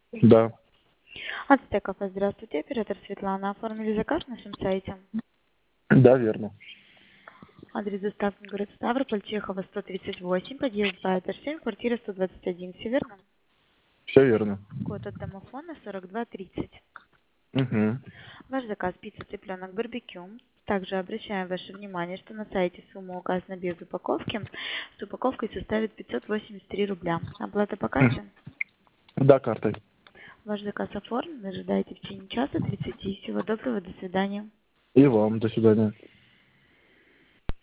Да, Ацтеков, здравствуйте, оператор Светлана. Оформили заказ на нашем сайте. да, верно. Адрес доставки город Ставрополь, Чехова, 138, подъезд 2, этаж 7, квартира 121, все верно? Все верно. Код от домофона 4230. Угу. Ваш заказ пицца, цыпленок, барбекю. Также обращаем ваше внимание, что на сайте сумма указана без упаковки. С упаковкой составит 583 рубля. Оплата по карте. Да, картой. Ваш заказ оформлен. Ожидайте в течение часа 30. Всего доброго, до свидания. И вам. До свидания.